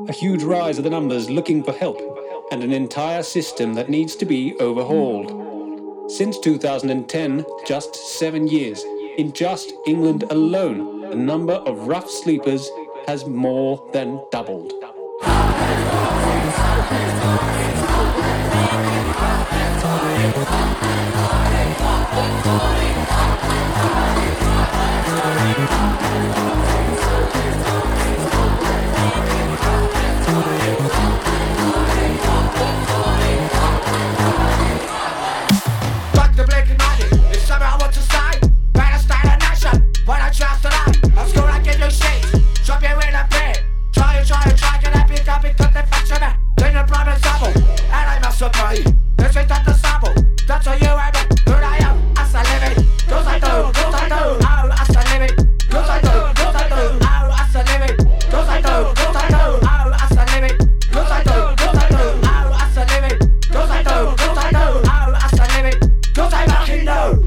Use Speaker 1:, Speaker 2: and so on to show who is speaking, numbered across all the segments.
Speaker 1: a huge rise of the numbers looking for help, and an entire system that needs to be overhauled. Since 2010, just 7 years, in just England alone, the number of rough sleepers has more than doubled.
Speaker 2: Fuck the blinking magic, it's something I want to say. Better start a nation, when I trust tonight. I'm school, I give you shit, drop you in a pit. Try, get happy, cut the facts of me. Then the problem sample, and I must agree. This is not the sample, that's all you have it. Who I am, as I live it. Cause I do, oh, as I live it. Cause I do, oh, as I live it. Cause I do, oh, as I live it. Cause I do, oh, as I live it. Cause I do, oh, as I live it. Cause I fucking know.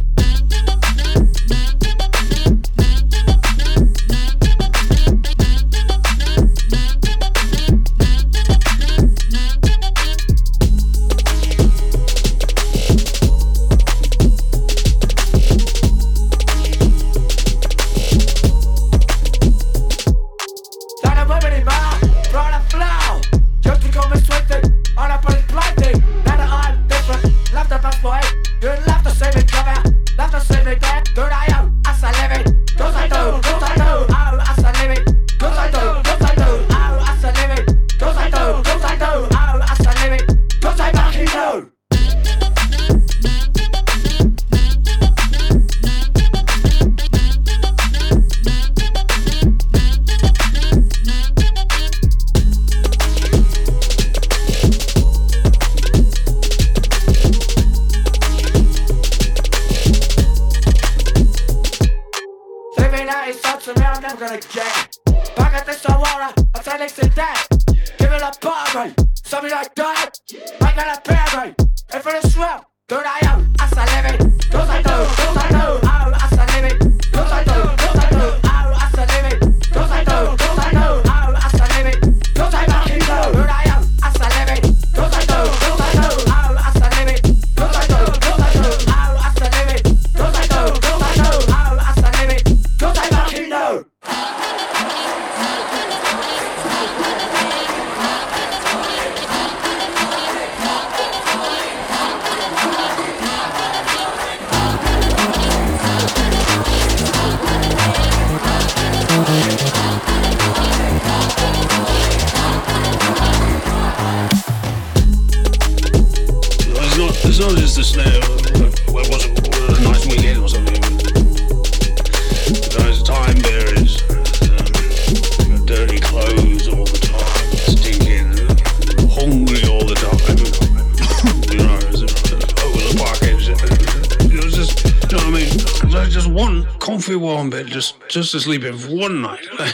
Speaker 3: It's not just the snare. Well, it wasn't a nice weekend or something. Those time bearers, dirty clothes all the time, stinking, hungry all the time. You know, over the park edge. It was just, you know what I mean? I just one comfy warm bed, just to sleep in for one night.